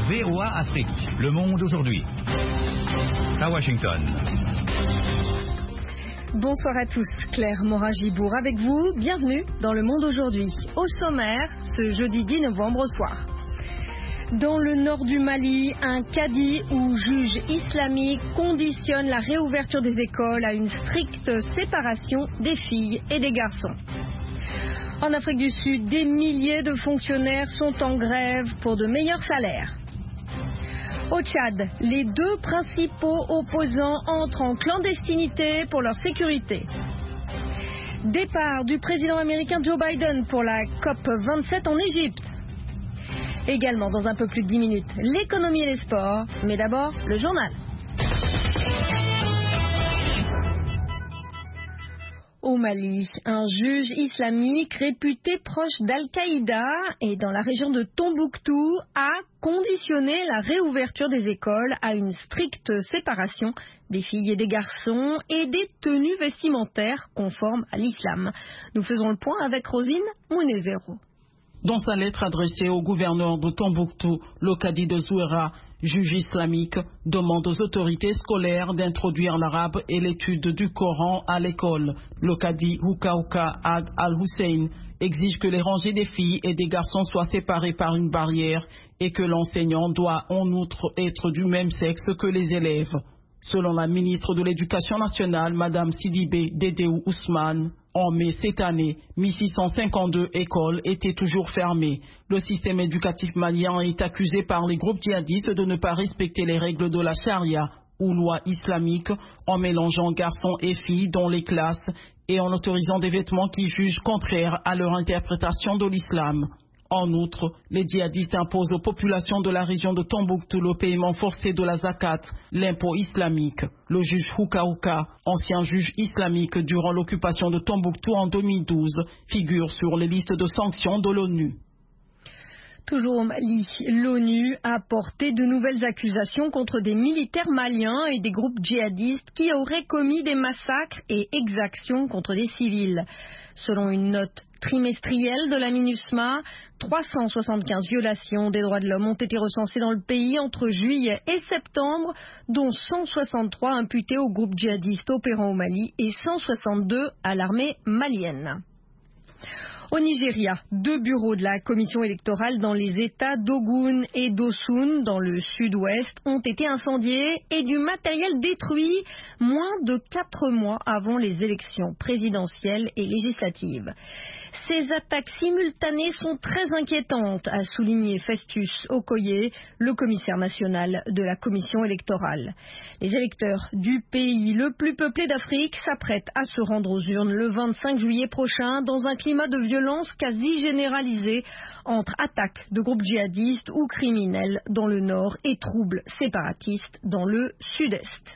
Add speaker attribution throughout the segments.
Speaker 1: VOA Afrique, le monde aujourd'hui. À Washington.
Speaker 2: Bonsoir à tous, Claire Morin-Gibourg avec vous. Bienvenue dans le monde aujourd'hui. Au sommaire, ce jeudi 10 novembre au soir. Dans le nord du Mali, un cadi ou juge islamique conditionne la réouverture des écoles à une stricte séparation des filles et des garçons. En Afrique du Sud, des milliers de fonctionnaires sont en grève pour de meilleurs salaires. Au Tchad, les deux principaux opposants entrent en clandestinité pour leur sécurité. Départ du président américain Joe Biden pour la COP27 en Égypte. Également dans un peu plus de 10 minutes, l'économie et les sports, mais d'abord le journal. Au Mali, un juge islamique réputé proche d'Al-Qaïda et dans la région de Tombouctou a conditionné la réouverture des écoles à une stricte séparation des filles et des garçons et des tenues vestimentaires conformes à l'islam. Nous faisons le point avec Rosine Mounezero.
Speaker 3: Dans sa lettre adressée au gouverneur de Tombouctou, le cadi de Zouera, juge islamique, demande aux autorités scolaires d'introduire l'arabe et l'étude du Coran à l'école. Le cadi Houkaouka Ad Al-Hussein exige que les rangées des filles et des garçons soient séparées par une barrière et que l'enseignant doit en outre être du même sexe que les élèves. Selon la ministre de l'Éducation nationale, Madame Sidibé Dédéou Ousmane, en mai cette année, 1652 écoles étaient toujours fermées. Le système éducatif malien est accusé par les groupes djihadistes de ne pas respecter les règles de la charia ou loi islamique en mélangeant garçons et filles dans les classes et en autorisant des vêtements qui jugent contraires à leur interprétation de l'islam. En outre, les djihadistes imposent aux populations de la région de Tombouctou le paiement forcé de la zakat, l'impôt islamique. Le juge Houkaouka, ancien juge islamique durant l'occupation de Tombouctou en 2012, figure sur les listes de sanctions de l'ONU.
Speaker 2: Toujours au Mali, l'ONU a porté de nouvelles accusations contre des militaires maliens et des groupes djihadistes qui auraient commis des massacres et exactions contre des civils. Selon une note trimestrielle de la MINUSMA, 375 violations des droits de l'homme ont été recensées dans le pays entre juillet et septembre, dont 163 imputées au groupe djihadiste opérant au Mali et 162 à l'armée malienne. Au Nigeria, 2 bureaux de la commission électorale dans les États d'Ogun et d'Osun, dans le sud-ouest, ont été incendiés et du matériel détruit moins de 4 mois avant les élections présidentielles et législatives. Ces attaques simultanées sont très inquiétantes, a souligné Festus Okoye, le commissaire national de la commission électorale. Les électeurs du pays le plus peuplé d'Afrique s'apprêtent à se rendre aux urnes le 25 juillet prochain dans un climat de violence quasi généralisé entre attaques de groupes djihadistes ou criminels dans le nord et troubles séparatistes dans le sud-est.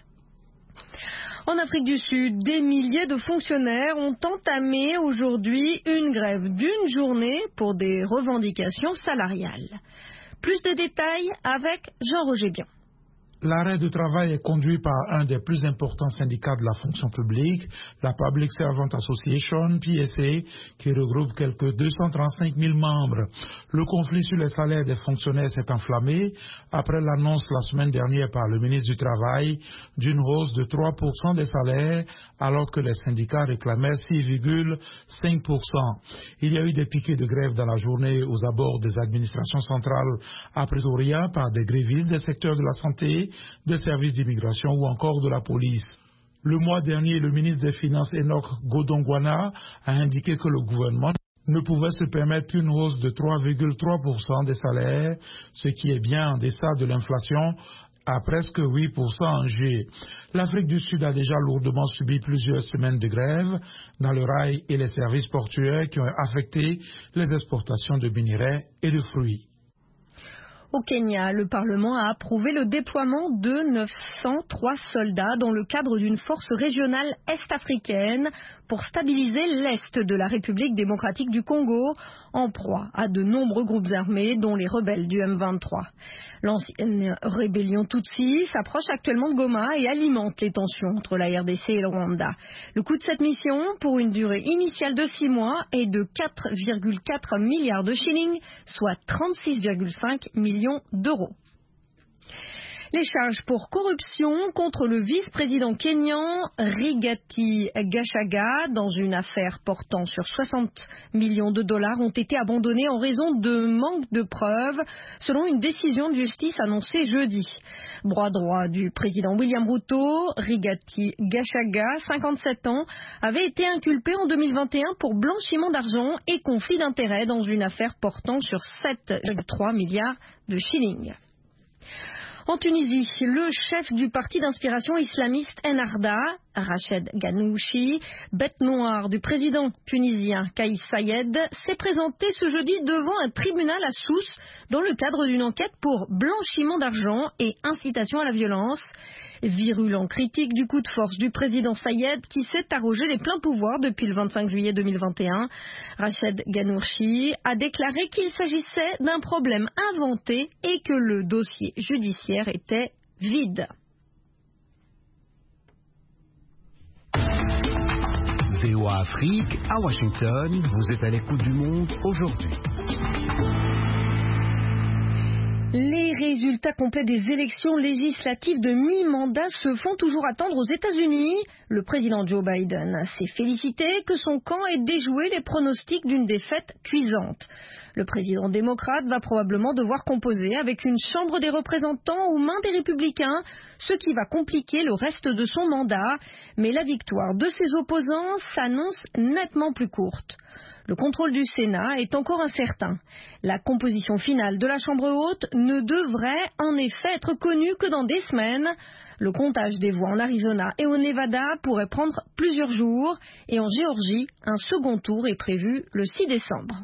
Speaker 2: En Afrique du Sud, des milliers de fonctionnaires ont entamé aujourd'hui une grève d'une journée pour des revendications salariales. Plus de détails avec Jean-Roger Bion.
Speaker 4: L'arrêt de travail est conduit par un des plus importants syndicats de la fonction publique, la Public Servant Association, PSA, qui regroupe quelques 235 000 membres. Le conflit sur les salaires des fonctionnaires s'est enflammé après l'annonce la semaine dernière par le ministre du Travail d'une hausse de 3% des salaires, alors que les syndicats réclamaient 6,5%. Il y a eu des piquets de grève dans la journée aux abords des administrations centrales à Pretoria par des grévistes des secteurs de la santé, des services d'immigration ou encore de la police. Le mois dernier, le ministre des Finances Enoch Godongwana a indiqué que le gouvernement ne pouvait se permettre une hausse de 3,3% des salaires, ce qui est bien en deçà de l'inflation à presque 8% en juillet. L'Afrique du Sud a déjà lourdement subi plusieurs semaines de grève dans le rail et les services portuaires qui ont affecté les exportations de minerais et de fruits.
Speaker 2: Au Kenya, le Parlement a approuvé le déploiement de 903 soldats dans le cadre d'une force régionale est-africaine pour stabiliser l'est de la République démocratique du Congo, en proie à de nombreux groupes armés, dont les rebelles du M23. L'ancienne rébellion Tutsi s'approche actuellement de Goma et alimente les tensions entre la RDC et le Rwanda. Le coût de cette mission, pour une durée initiale de 6 mois, est de 4,4 milliards de shillings, soit 36,5 millions d'euros. Les charges pour corruption contre le vice-président kényan Rigathi Gachagua dans une affaire portant sur 60 millions de dollars ont été abandonnées en raison de manque de preuves, selon une décision de justice annoncée jeudi. Bras droit du président William Ruto, Rigathi Gachagua, 57 ans, avait été inculpé en 2021 pour blanchiment d'argent et conflit d'intérêts dans une affaire portant sur 7,3 milliards de shillings. En Tunisie, le chef du parti d'inspiration islamiste Ennahda, Rached Ghannouchi, bête noire du président tunisien Kais Saied, s'est présenté ce jeudi devant un tribunal à Sousse dans le cadre d'une enquête pour blanchiment d'argent et incitation à la violence. Virulent critique du coup de force du président Saied qui s'est arrogé les pleins pouvoirs depuis le 25 juillet 2021. Rached Ghannouchi a déclaré qu'il s'agissait d'un problème inventé et que le dossier judiciaire était vide.
Speaker 5: VOA Afrique, à Washington, vous êtes à l'écoute du monde aujourd'hui.
Speaker 2: Les résultats complets des élections législatives de mi-mandat se font toujours attendre aux États-Unis. Le président Joe Biden s'est félicité que son camp ait déjoué les pronostics d'une défaite cuisante. Le président démocrate va probablement devoir composer avec une Chambre des représentants aux mains des républicains, ce qui va compliquer le reste de son mandat. Mais la victoire de ses opposants s'annonce nettement plus courte. Le contrôle du Sénat est encore incertain. La composition finale de la Chambre haute ne devrait en effet être connue que dans des semaines. Le comptage des voix en Arizona et au Nevada pourrait prendre plusieurs jours. Et en Géorgie, un second tour est prévu le 6 décembre.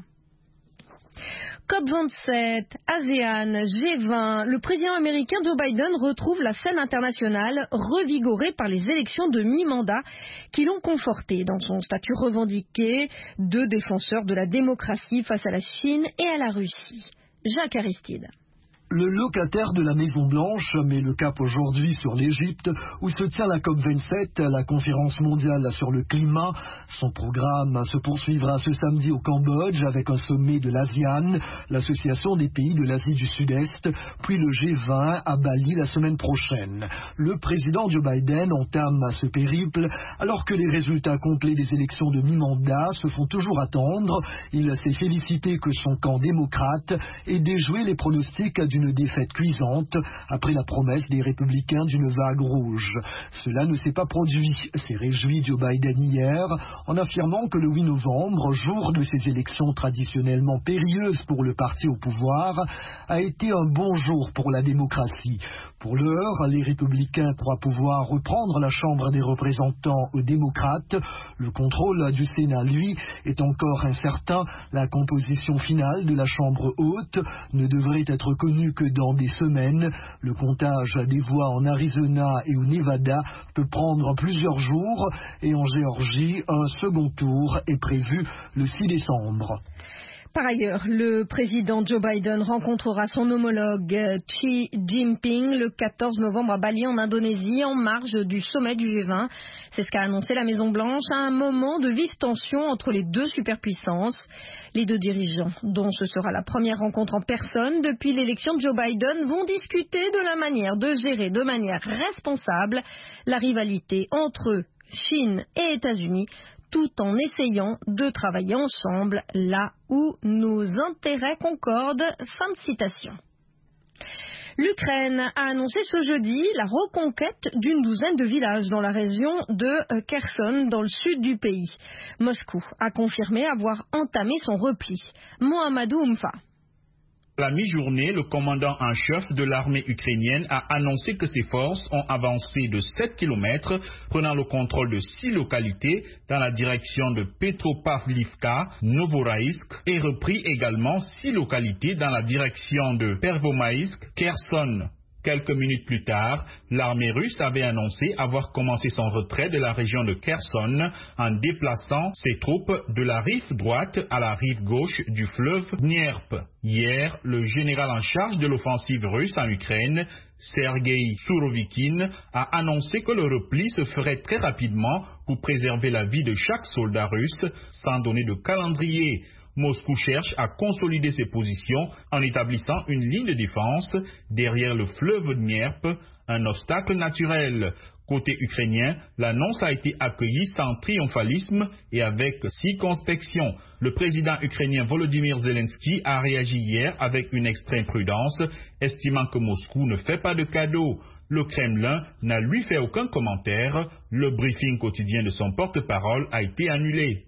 Speaker 2: COP27, ASEAN, G20, le président américain Joe Biden retrouve la scène internationale revigorée par les élections de mi-mandat qui l'ont conforté dans son statut revendiqué de défenseur de la démocratie face à la Chine et à la Russie. Jacques Aristide.
Speaker 6: Le locataire de la Maison-Blanche met le cap aujourd'hui sur l'Égypte, où se tient la COP27, la conférence mondiale sur le climat. Son programme se poursuivra ce samedi au Cambodge avec un sommet de l'ASEAN, l'association des pays de l'Asie du Sud-Est, puis le G20 à Bali la semaine prochaine. Le président Joe Biden entame ce périple alors que les résultats complets des élections de mi-mandat se font toujours attendre. Il s'est félicité que son camp démocrate ait déjoué les pronostics d'une défaite cuisante après la promesse des républicains d'une vague rouge. Cela ne s'est pas produit, s'est réjoui Joe Biden hier en affirmant que le 8 novembre, jour de ces élections traditionnellement périlleuses pour le parti au pouvoir, a été un bon jour pour la démocratie. Pour l'heure, les républicains croient pouvoir reprendre la Chambre des représentants aux démocrates. Le contrôle du Sénat, lui, est encore incertain. La composition finale de la Chambre haute ne devrait être connue que dans des semaines. Le comptage des voix en Arizona et au Nevada peut prendre plusieurs jours. Et en Géorgie, un second tour est prévu le 6 décembre.
Speaker 2: Par ailleurs, le président Joe Biden rencontrera son homologue Xi Jinping le 14 novembre à Bali en Indonésie en marge du sommet du G20. C'est ce qu'a annoncé la Maison-Blanche à un moment de vive tension entre les deux superpuissances. Les deux dirigeants, dont ce sera la première rencontre en personne depuis l'élection de Joe Biden, vont discuter de la manière de gérer de manière responsable la rivalité entre Chine et États-Unis, tout en essayant de travailler ensemble là où nos intérêts concordent. Fin de citation. L'Ukraine a annoncé ce jeudi la reconquête d'une douzaine de villages dans la région de Kherson, dans le sud du pays. Moscou a confirmé avoir entamé son repli. Mohamedou Oumfa.
Speaker 7: À la mi-journée, le commandant en chef de l'armée ukrainienne a annoncé que ses forces ont avancé de 7 km, prenant le contrôle de 6 localités dans la direction de Petropavlivka, Novoroïsk, et repris également 6 localités dans la direction de Pervomaïsk, Kherson. Quelques minutes plus tard, l'armée russe avait annoncé avoir commencé son retrait de la région de Kherson en déplaçant ses troupes de la rive droite à la rive gauche du fleuve Dnieper. Hier, le général en charge de l'offensive russe en Ukraine, Sergei Sourovikine, a annoncé que le repli se ferait très rapidement pour préserver la vie de chaque soldat russe sans donner de calendrier. Moscou cherche à consolider ses positions en établissant une ligne de défense derrière le fleuve Dniepr, un obstacle naturel. Côté ukrainien, l'annonce a été accueillie sans triomphalisme et avec circonspection. Le président ukrainien Volodymyr Zelensky a réagi hier avec une extrême prudence, estimant que Moscou ne fait pas de cadeaux. Le Kremlin n'a lui fait aucun commentaire. Le briefing quotidien de son porte-parole a été annulé.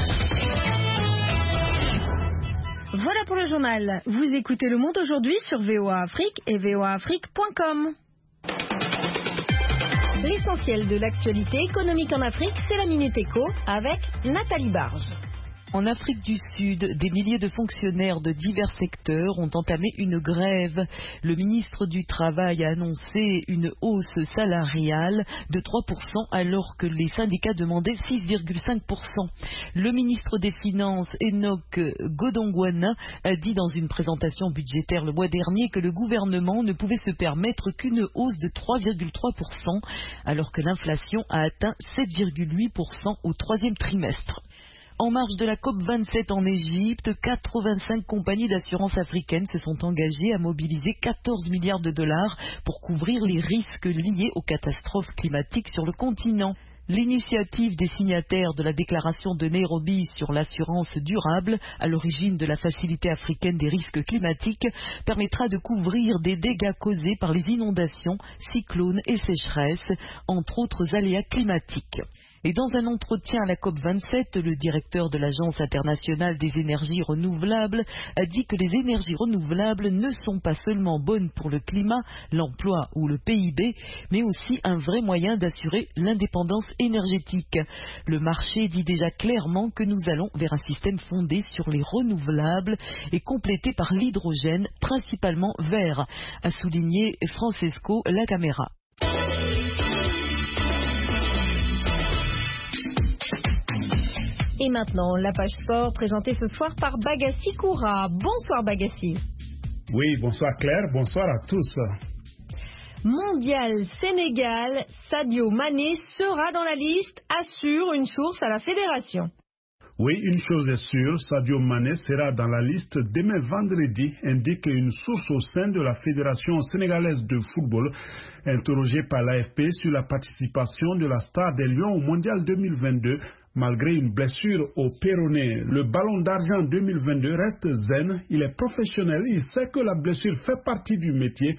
Speaker 2: Voilà pour le journal. Vous écoutez Le Monde aujourd'hui sur VOA Afrique et voaafrique.com. L'essentiel de l'actualité économique en Afrique, c'est la Minute Éco avec Nathalie Barge.
Speaker 8: En Afrique du Sud, des milliers de fonctionnaires de divers secteurs ont entamé une grève. Le ministre du Travail a annoncé une hausse salariale de 3% alors que les syndicats demandaient 6,5%. Le ministre des Finances, Enoch Godongwana, a dit dans une présentation budgétaire le mois dernier que le gouvernement ne pouvait se permettre qu'une hausse de 3,3% alors que l'inflation a atteint 7,8% au troisième trimestre. En marge de la COP27 en Égypte, 85 compagnies d'assurance africaines se sont engagées à mobiliser 14 milliards de dollars pour couvrir les risques liés aux catastrophes climatiques sur le continent. L'initiative des signataires de la déclaration de Nairobi sur l'assurance durable, à l'origine de la Facilité africaine des risques climatiques, permettra de couvrir des dégâts causés par les inondations, cyclones et sécheresses, entre autres aléas climatiques. Et dans un entretien à la COP27, le directeur de l'Agence internationale des énergies renouvelables a dit que les énergies renouvelables ne sont pas seulement bonnes pour le climat, l'emploi ou le PIB, mais aussi un vrai moyen d'assurer l'indépendance énergétique. Le marché dit déjà clairement que nous allons vers un système fondé sur les renouvelables et complété par l'hydrogène, principalement vert, a souligné Francesco Lacamera.
Speaker 2: Et maintenant, la page sport présentée ce soir par Bagassi Koura. Bonsoir Bagassi.
Speaker 9: Oui, bonsoir Claire, bonsoir à tous.
Speaker 2: Mondial Sénégal, Sadio Mané sera dans la liste, assure une source à la fédération.
Speaker 9: Oui, une chose est sûre, Sadio Mané sera dans la liste demain vendredi, indique une source au sein de la Fédération sénégalaise de football, interrogée par l'AFP sur la participation de la star des Lions au Mondial 2022. Malgré une blessure au péroné, le ballon d'argent 2022 reste zen, il est professionnel, il sait que la blessure fait partie du métier,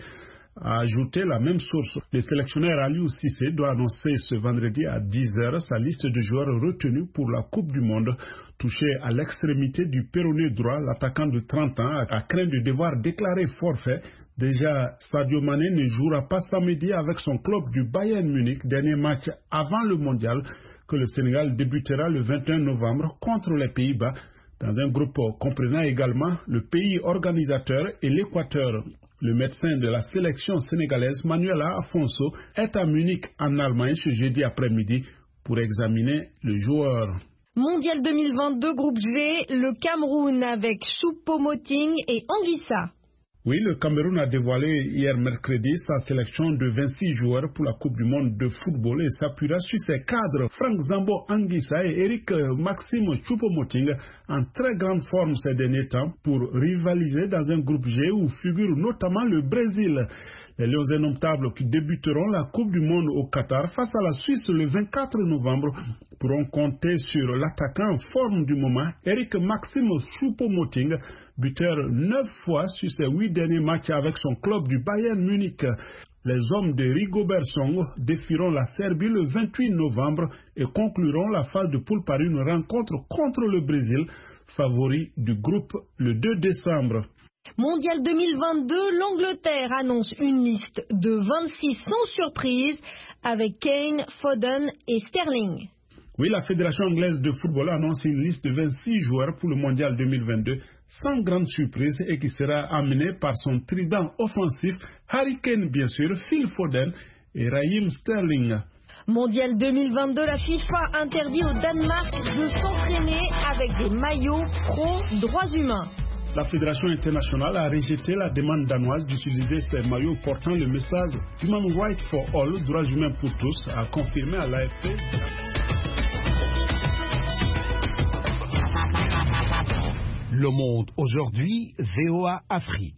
Speaker 9: a ajouté la même source. Le sélectionneur Aliou Cissé doit annoncer ce vendredi à 10h sa liste de joueurs retenus pour la Coupe du Monde. Touché à l'extrémité du péroné droit, l'attaquant de 30 ans a craint de devoir déclarer forfait. Déjà, Sadio Mané ne jouera pas samedi avec son club du Bayern Munich, dernier match avant le mondial que le Sénégal débutera le 21 novembre contre les Pays-Bas, dans un groupe comprenant également le pays organisateur et l'Équateur. Le médecin de la sélection sénégalaise, Manuela Afonso, est à Munich en Allemagne ce jeudi après-midi pour examiner le joueur.
Speaker 2: Mondial 2022, groupe G, le Cameroun avec Choupo-Moting et Anguissa.
Speaker 9: Oui, le Cameroun a dévoilé hier mercredi sa sélection de 26 joueurs pour la Coupe du Monde de football et s'appuiera sur ses cadres Franck Zambo Anguissa et Eric Maxime Choupo-Moting en très grande forme ces derniers temps pour rivaliser dans un groupe G où figure notamment le Brésil. Les Lions indomptables qui débuteront la Coupe du Monde au Qatar face à la Suisse le 24 novembre pourront compter sur l'attaquant en forme du moment, Eric Maxime Choupo-Moting, buteur 9 fois sur ses 8 derniers matchs avec son club du Bayern Munich. Les hommes de Rigobert Song défieront la Serbie le 28 novembre et concluront la phase de poule par une rencontre contre le Brésil, favori du groupe le 2 décembre.
Speaker 2: Mondial 2022, l'Angleterre annonce une liste de 26 sans surprise avec Kane, Foden et Sterling.
Speaker 9: Oui, la Fédération anglaise de football annonce une liste de 26 joueurs pour le Mondial 2022 sans grande surprise et qui sera amenée par son trident offensif Harry Kane bien sûr, Phil Foden et Raheem Sterling.
Speaker 2: Mondial 2022, la FIFA interdit au Danemark de s'entraîner avec des maillots pro-droits humains.
Speaker 9: La Fédération internationale a rejeté la demande danoise d'utiliser ces maillots portant le message Human Rights for All, droits humains pour tous, a confirmé à l'AFP.
Speaker 5: Le Monde aujourd'hui, VOA Afrique.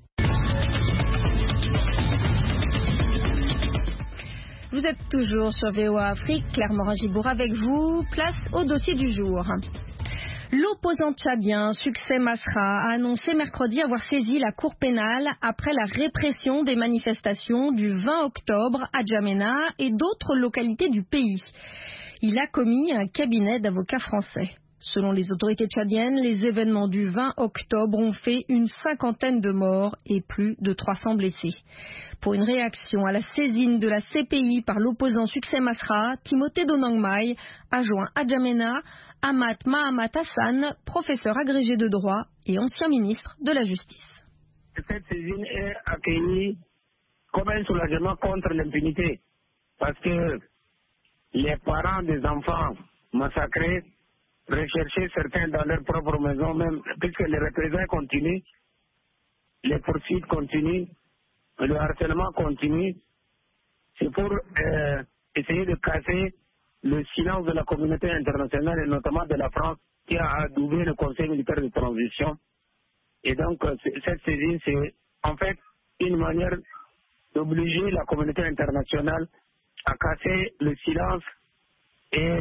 Speaker 2: Vous êtes toujours sur VOA Afrique, Claire Morin-Gibour avec vous. Place au dossier du jour. L'opposant tchadien Succès Masra a annoncé mercredi avoir saisi la Cour pénale après la répression des manifestations du 20 octobre à Djamena et d'autres localités du pays. Il a commis un cabinet d'avocats français. Selon les autorités tchadiennes, les événements du 20 octobre ont fait une 50aine de morts et plus de 300 blessés. Pour une réaction à la saisine de la CPI par l'opposant Succès Masra, Timothée Donangmai a joint à Djamena Amat Mahamat Hassan, professeur agrégé de droit et ancien ministre de la Justice.
Speaker 10: Cette saisine est accueillie comme un soulagement contre l'impunité, parce que les parents des enfants massacrés recherchaient certains dans leur propre maison, même puisque les représailles continuent, les poursuites continuent, le harcèlement continue. C'est pour essayer de casser le silence de la communauté internationale et notamment de la France qui a adoubé le Conseil militaire de transition. Et donc cette saisine, c'est en fait une manière d'obliger la communauté internationale à casser le silence et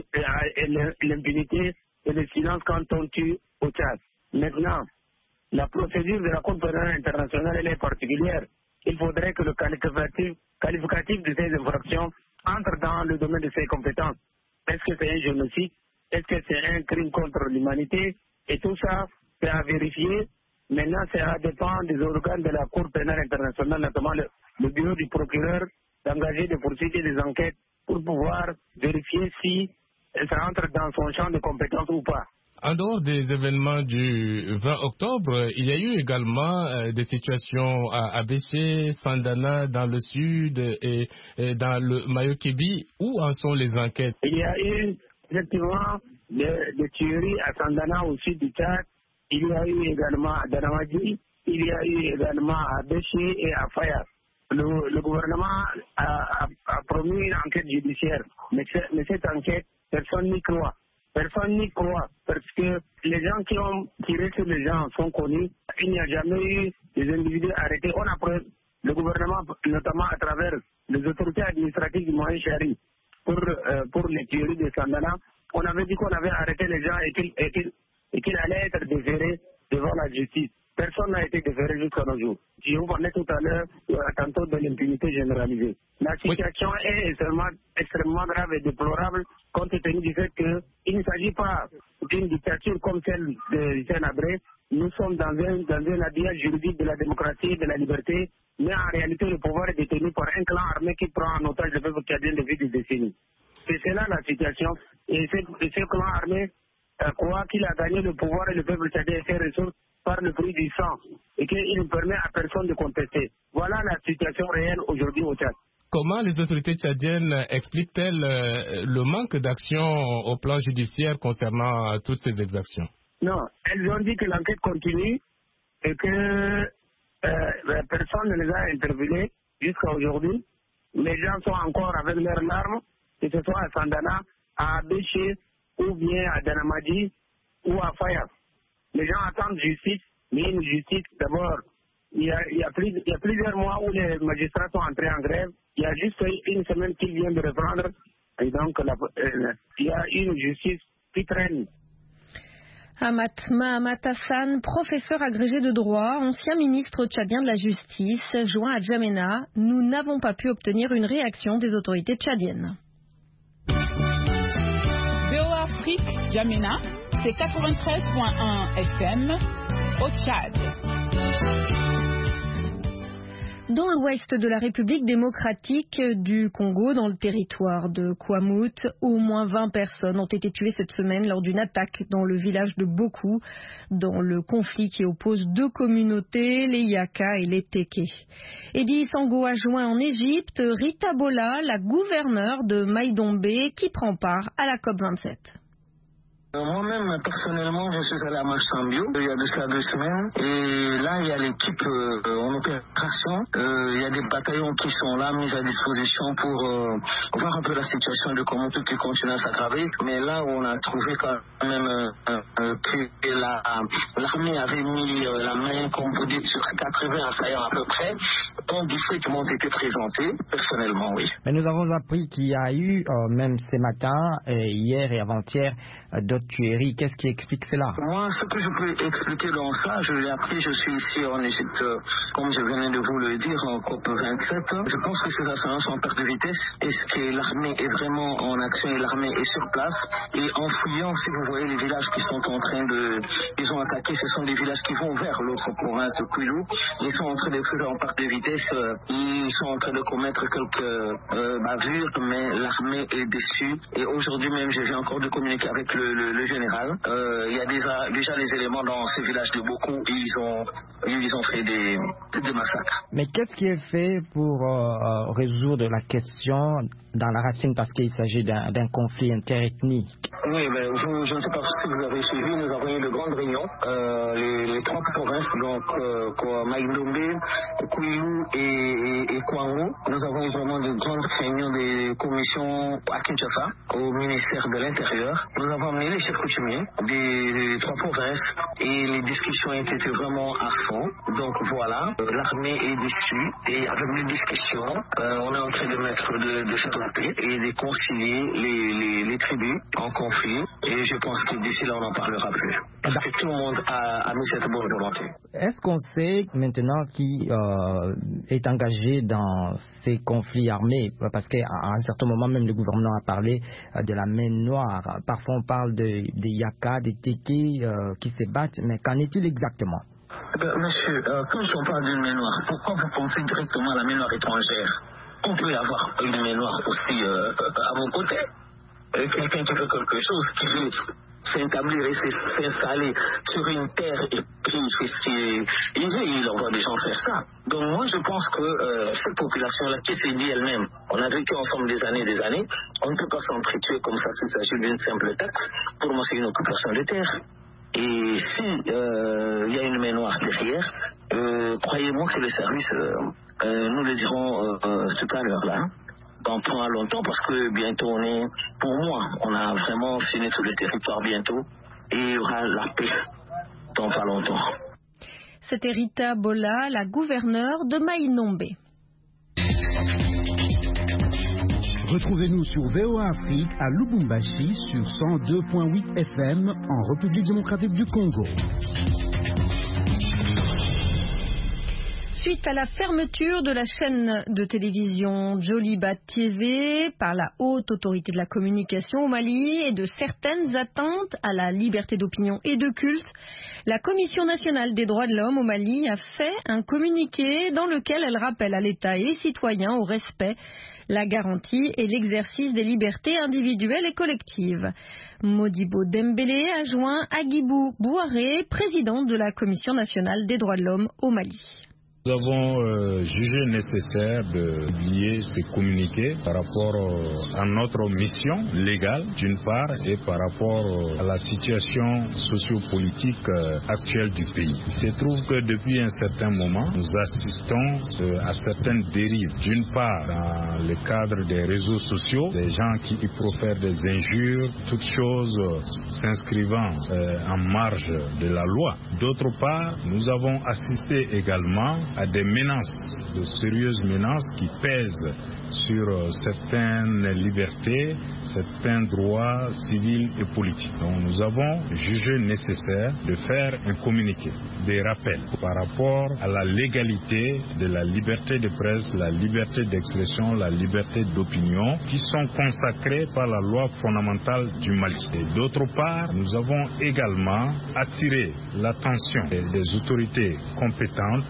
Speaker 10: l'impunité et le silence quand on tue au Tchad. Maintenant, la procédure de la Cour pénale internationale elle est particulière. Il faudrait que le qualificatif de ces infractions entre dans le domaine de ses compétences. Est-ce que c'est un génocide? Est-ce que c'est un crime contre l'humanité? Et tout ça, c'est à vérifier. Maintenant, ça dépend des organes de la Cour pénale internationale, notamment le bureau du procureur, d'engager des poursuites et des enquêtes pour pouvoir vérifier si ça entre dans son champ de compétences ou pas.
Speaker 11: En dehors des événements du 20 octobre, il y a eu également des situations à Abéché, Sandana dans le sud et dans le Mayo-Kébi. Où en sont les enquêtes?
Speaker 10: Il y a eu effectivement des tueries à Sandana au sud du Tchad. Il y a eu également à Danamadi. Il y a eu également à Abéché et à Faya. Le gouvernement a promis une enquête judiciaire. Mais cette enquête, personne n'y croit. Personne n'y croit parce que les gens qui ont tiré sur les gens sont connus. Il n'y a jamais eu des individus arrêtés. On a le gouvernement, notamment à travers les autorités administratives du Moyen Chari, pour les tueries de Sandana, on avait dit qu'on avait arrêté les gens et qu'ils allaient être déférés devant la justice. Personne n'a été déféré jusqu'à nos jours. Je vous parlais tout à l'heure, tantôt de l'impunité généralisée. La situation est extrêmement grave et déplorable compte tenu du fait qu'il ne s'agit pas d'une dictature comme celle de Hissène Habré. Nous sommes dans un habillage juridique de la démocratie et de la liberté, mais en réalité le pouvoir est détenu par un clan armé qui prend en otage le peuple tchadien depuis des décennies. C'est là la situation. Et ce clan armé croit qu'il a gagné le pouvoir et le peuple tchadien et ses ressources par le prix du sang et qu'il ne permet à personne de contester. Voilà la situation réelle aujourd'hui au Tchad.
Speaker 11: Comment les autorités tchadiennes expliquent-elles le manque d'action au plan judiciaire concernant toutes ces exactions?
Speaker 10: Non, elles ont dit que l'enquête continue et que personne ne les a interpellés jusqu'à aujourd'hui. Les gens sont encore avec leurs larmes, que ce soit à Sandana, à Abéché ou bien à Danamadi ou à Faya. Les gens attendent justice, mais une justice d'abord. Il y a plusieurs mois où les magistrats sont entrés en grève. Il y a juste une semaine qu'ils viennent de reprendre. Et donc, il y a une justice qui traîne.
Speaker 2: Amat Mahamat Hassan, professeur agrégé de droit, ancien ministre tchadien de la Justice, joint à Djamena. Nous n'avons pas pu obtenir une réaction des autorités tchadiennes.
Speaker 3: VOA Afrique, Djamena, c'est 93.1 FM au Tchad.
Speaker 2: Dans l'ouest de la République démocratique du Congo, dans le territoire de Kwamut, au moins 20 personnes ont été tuées cette semaine lors d'une attaque dans le village de Bokou, dans le conflit qui oppose deux communautés, les Yaka et les Teke. Eddie Sango a joint en Égypte Rita Bola, la gouverneure de Maïdombe, qui prend part à la COP27.
Speaker 10: Moi-même, personnellement, je suis allé à Machambio il y a de cela 2 semaines. Et là, il y a l'équipe en opération. Il y a des bataillons qui sont là, mis à disposition pour voir un peu la situation de comment tout continue à s'aggraver. Mais là, on a trouvé quand même que l'armée avait mis la main, comme vous dites, sur 80 assaillants à peu près, dont 17 m'ont été présentés, personnellement, oui.
Speaker 12: Mais nous avons appris qu'il y a eu, même ce matin, hier et avant-hier, d'autres tueries. Qu'est-ce qui explique cela?
Speaker 10: Moi, ce que je peux expliquer dans ça, je l'ai appris, je suis ici en Égypte, comme je venais de vous le dire, en COP27. Je pense que ces assaillants sont en perte de vitesse. Est-ce que l'armée est vraiment en action et l'armée est sur place? Et en fouillant, si vous voyez les villages qui sont en train ils ont attaqué, ce sont des villages qui vont vers l'autre province de Kwilu. Ils sont en train de fuir en perte de vitesse. Ils sont en train de commettre quelques bavures, mais l'armée est déçue. Et aujourd'hui même, je viens encore de communiquer avec le général. Il y a déjà les éléments dans ce village de Bokou. Ils ont fait des massacres.
Speaker 12: Mais qu'est-ce qui est fait pour résoudre la question dans la racine, parce qu'il s'agit d'un conflit interethnique?
Speaker 10: Oui, mais je ne sais pas si vous avez suivi, nous avons eu de grandes réunions. Les 3 provinces, donc Maïndombe, Kwilu et Kwango. Nous avons eu vraiment de grandes réunions des commissions à Kinshasa, au ministère de l'Intérieur. Nous avons amené les chefs coutumiers des 3 provinces et les discussions étaient vraiment à fond. Donc voilà, l'armée est déçue et avec les discussions, on est en train de mettre de faire la paix et de concilier les tribus en conflit. Et je pense que d'ici là, on n'en parlera plus. Parce que tout le monde a mis cette bonne volonté.
Speaker 12: Est-ce qu'on sait maintenant qui est engagé dans ces conflits armés? Parce qu'à un certain moment, même le gouvernement a parlé de la main noire. Parfois, on parle des Yaka, des Tiki qui se battent. Mais qu'en est-il exactement?
Speaker 10: Monsieur, quand on parle d'une main noire, pourquoi vous pensez directement à la main noire étrangère? On peut y avoir une main noire aussi à vos côtés. Quelqu'un qui fait quelque chose, qui veut s'établir et s'installer sur une terre et puis il fait ce qu'il veut, il envoie des gens faire ça. Donc moi je pense que cette population-là qui s'est dit elle-même, on a vécu ensemble des années, on ne peut pas s'entretuer comme ça s'il s'agit d'une simple taxe. Pour moi c'est une occupation de terre. Et si il y a une main noire derrière, croyez-moi que les services, nous le dirons tout à l'heure là, dans pas longtemps, parce que bientôt pour moi, on a vraiment fini tout le territoire bientôt et il y aura la paix dans pas longtemps.
Speaker 2: C'était Rita Bola, la gouverneure de Maïnombe.
Speaker 5: Retrouvez-nous sur VOA Afrique à Lubumbashi sur 102.8 FM en République démocratique du Congo.
Speaker 2: Suite à la fermeture de la chaîne de télévision Joliba TV par la haute autorité de la communication au Mali et de certaines attentes à la liberté d'opinion et de culte, la Commission nationale des droits de l'homme au Mali a fait un communiqué dans lequel elle rappelle à l'État et les citoyens au respect, la garantie et l'exercice des libertés individuelles et collectives. Modibo Dembélé a joint Agibou Bouaré, président de la Commission nationale des droits de l'homme au Mali.
Speaker 13: Nous avons jugé nécessaire de publier ces communiqués par rapport à notre mission légale d'une part et par rapport à la situation sociopolitique actuelle du pays. Il se trouve que depuis un certain moment, nous assistons à certaines dérives. D'une part, dans le cadre des réseaux sociaux, des gens qui profèrent des injures, toutes choses s'inscrivant en marge de la loi. D'autre part, nous avons assisté également à des menaces, de sérieuses menaces qui pèsent sur certaines libertés, certains droits civils et politiques. Donc nous avons jugé nécessaire de faire un communiqué, des rappels par rapport à la légalité de la liberté de presse, la liberté d'expression, la liberté d'opinion qui sont consacrées par la loi fondamentale du Mali. Et d'autre part, nous avons également attiré l'attention des autorités compétentes sur le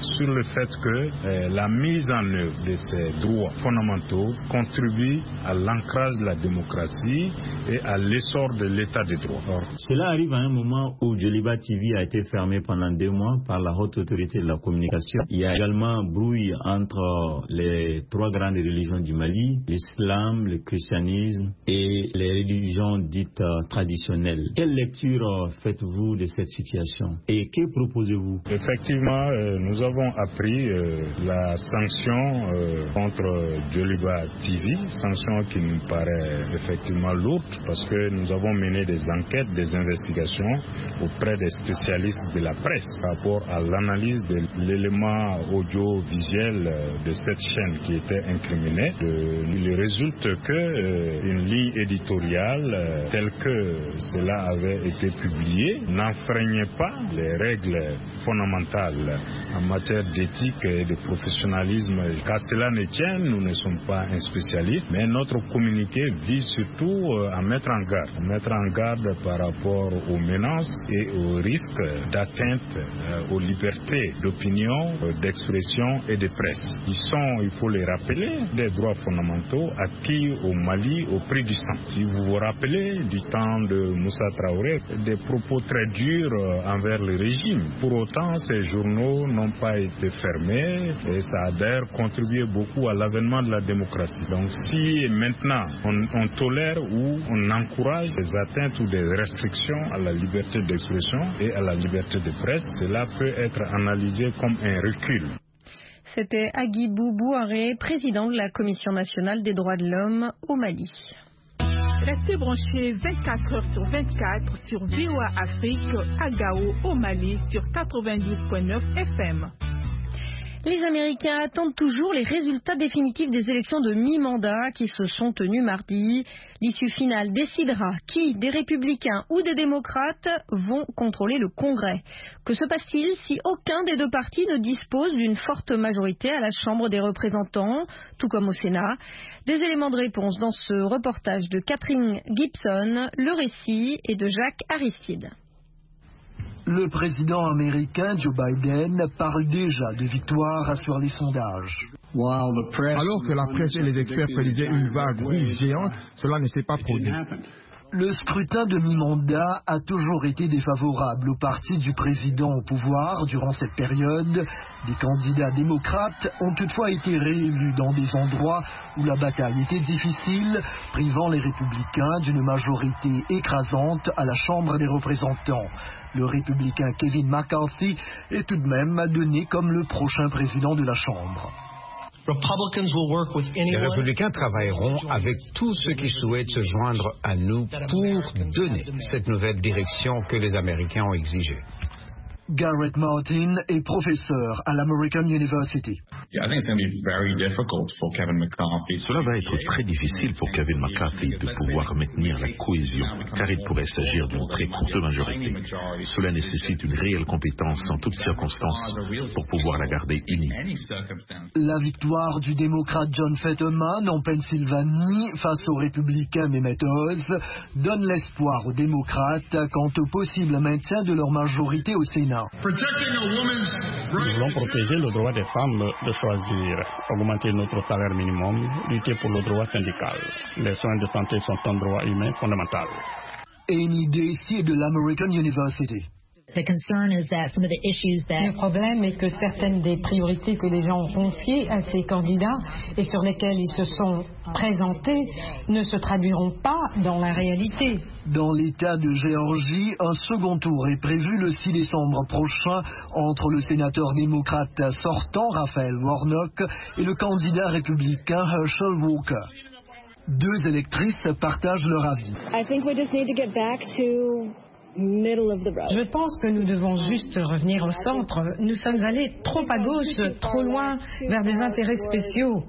Speaker 13: fait que la mise en œuvre de ces droits fondamentaux contribue à l'ancrage de la démocratie et à l'essor de l'état de droit.
Speaker 14: Cela arrive à un moment où Djoliba TV a été fermé pendant 2 mois par la haute autorité de la communication. Il y a également brouille entre les 3 grandes religions du Mali, l'islam, le christianisme et les religions dites traditionnelles. Quelle lecture faites-vous de cette situation et que proposez-vous?
Speaker 13: Effectivement, nous avons appris la sanction contre Djoliba TV, sanction qui nous paraît effectivement lourde parce que nous avons mené des enquêtes, des investigations auprès des spécialistes de la presse par rapport à l'analyse de l'élément audiovisuel de cette chaîne qui était incriminée. Il résulte qu'une ligne éditoriale telle que cela avait été publié n'enfreignait pas les règles fondamentales en matière d'éthique et de professionnalisme. Qu'à cela ne tienne, nous ne sommes pas un spécialiste, mais notre communiqué vise surtout à mettre en garde par rapport aux menaces et aux risques d'atteinte aux libertés d'opinion, d'expression et de presse, qui sont, il faut les rappeler, des droits fondamentaux acquis au Mali au prix du sang. Si vous vous rappelez du temps de Moussa Traoré, des propos très durs envers le régime. Pour autant, ces journaux n'ont pas été fermés et ça a d'ailleurs contribué beaucoup à l'avènement de la démocratie. Donc si maintenant on tolère ou on encourage des atteintes ou des restrictions à la liberté d'expression et à la liberté de presse, cela peut être analysé comme un recul.
Speaker 2: C'était Agibou Bouaré, président de la Commission nationale des droits de l'homme au Mali.
Speaker 15: Restez branchés 24 heures sur 24 sur VOA Afrique à Gao au Mali sur 92.9 FM.
Speaker 2: Les Américains attendent toujours les résultats définitifs des élections de mi-mandat qui se sont tenues mardi. L'issue finale décidera qui, des républicains ou des démocrates, vont contrôler le Congrès. Que se passe-t-il si aucun des 2 partis ne dispose d'une forte majorité à la Chambre des représentants, tout comme au Sénat? Des éléments de réponse dans ce reportage de Catherine Gibson, le récit est de Jacques Aristide.
Speaker 6: Le président américain Joe Biden parle déjà de victoire sur les sondages.
Speaker 16: Alors que la presse et les experts prédisaient une vague rouge géante, cela ne s'est pas produit.
Speaker 6: Le scrutin de mi-mandat a toujours été défavorable au parti du président au pouvoir durant cette période. Des candidats démocrates ont toutefois été réélus dans des endroits où la bataille était difficile, privant les républicains d'une majorité écrasante à la Chambre des représentants. Le républicain Kevin McCarthy est tout de même donné comme le prochain président de la Chambre.
Speaker 17: Les républicains travailleront avec tous ceux qui souhaitent se joindre à nous pour donner cette nouvelle direction que les Américains ont exigée.
Speaker 6: Garrett Martin est professeur à l'American University.
Speaker 18: Cela va être très difficile pour Kevin McCarthy de pouvoir maintenir la cohésion, car il pourrait s'agir d'une très courte majorité. Cela nécessite une réelle compétence en toutes circonstances pour pouvoir la garder unie.
Speaker 6: La victoire du démocrate John Fetterman en Pennsylvanie face au républicain Mehmet Oz donne l'espoir aux démocrates quant au possible maintien de leur majorité au Sénat.
Speaker 19: Nous voulons protéger le droit des femmes de choisir, augmenter notre salaire minimum, lutter pour le droit syndical. Les soins de santé sont un droit humain fondamental.
Speaker 6: Et une idée ici est de l'American University.
Speaker 20: Le problème est que certaines des priorités que les gens ont confiées à ces candidats et sur lesquelles ils se sont présentés ne se traduiront pas dans la réalité.
Speaker 6: Dans l'État de Géorgie, un second tour est prévu le 6 décembre prochain entre le sénateur démocrate sortant, Raphaël Warnock, et le candidat républicain Herschel Walker. 2 électrices partagent leur avis.
Speaker 20: Je pense que nous devons juste revenir au centre. Nous sommes allés trop à gauche, trop loin, vers des intérêts spéciaux.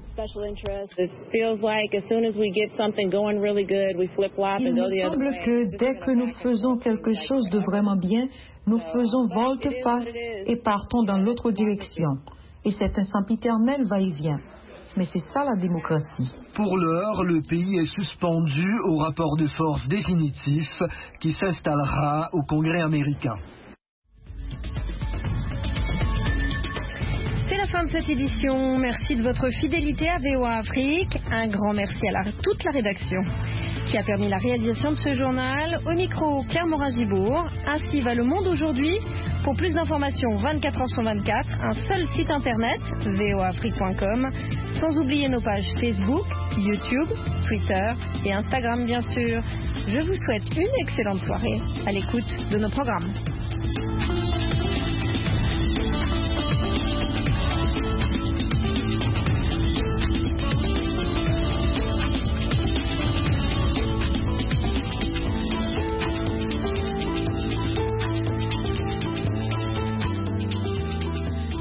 Speaker 21: Il me semble que dès que nous faisons quelque chose de vraiment bien, nous faisons volte-face et partons dans l'autre direction. Et c'est un sempiternel va-et-vient. Mais c'est ça la démocratie.
Speaker 6: Pour l'heure, le pays est suspendu au rapport de force définitif qui s'installera au Congrès américain.
Speaker 2: C'est la fin de cette édition. Merci de votre fidélité à VOA Afrique. Un grand merci à toute la rédaction qui a permis la réalisation de ce journal. Au micro, Claire Morin-Gibourg. Ainsi va le monde aujourd'hui. Pour plus d'informations, 24 heures sur 24, un seul site internet, voafrique.com, sans oublier nos pages Facebook, YouTube, Twitter et Instagram bien sûr. Je vous souhaite une excellente soirée à l'écoute de nos programmes.